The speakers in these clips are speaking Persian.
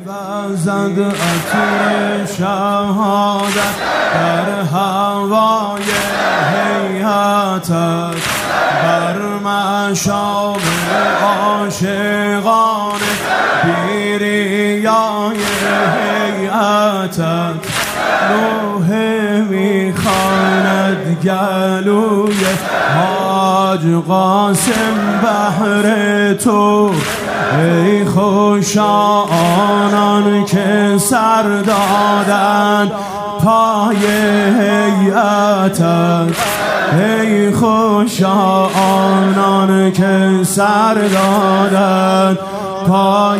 وزد عطر شهادت در هوای هیئتت، بر مشام عاشقان بیریای هیئتت. نوحه میخواند گلوی حاج قاسم بهر تو، ای خوشا آنان که سر دادند پای هیئتت، ای خوشا آنان که سر دادند پای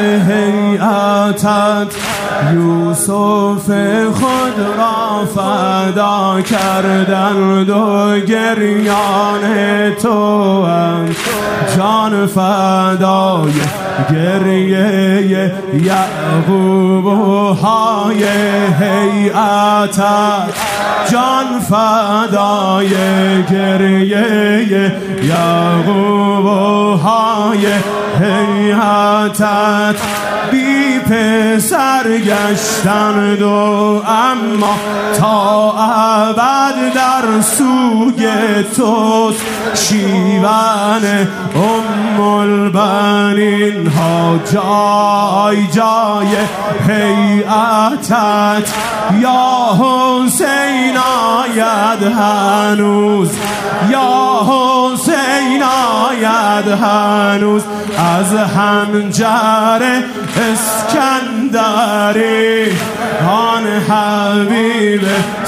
هیئتت. یوسف خود را فدا کردند و گریان توام، جان فدای گریه یعقوب و های هیئتت، جان فدای گریه یعقوب و های هیئتت. بی پسر گشتند و اما تا ابد در سوی توست، شیون البنین ها جای جای هیئتت. یا حسین آید هنوز، یا حسین آید هنوز از حنجر اسکندری، آن حبیب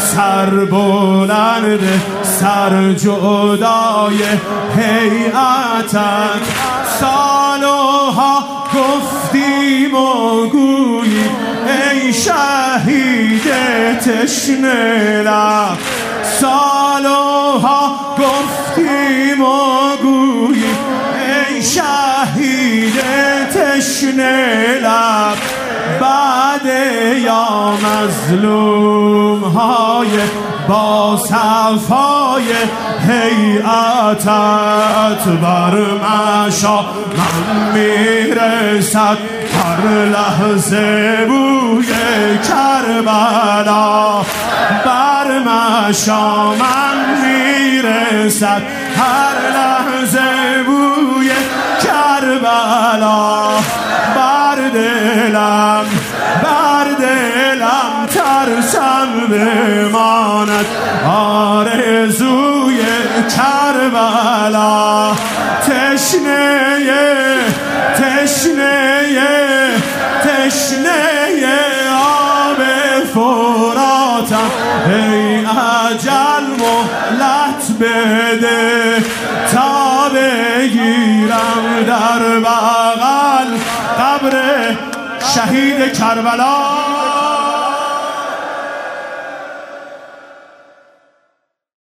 سربلند سر جدای هیئتت. سالها گفتیم و گوییم ای شهید تشنه لب، سالها گفتیم و گوییم ای شهید تشنه لب. بعد یا مظلوم های با صفای هیئتت، بر مشا من میرسد هر لحظه بوی کربلا، بر مشا من میرسد هر لحظه بوی کربلا. بر دلم ترسم بماند آرزوی کربلا. تشنه آب فراتم، ای اجل مهلت بده تا بگیرم در بغل قبر شهید کربلا.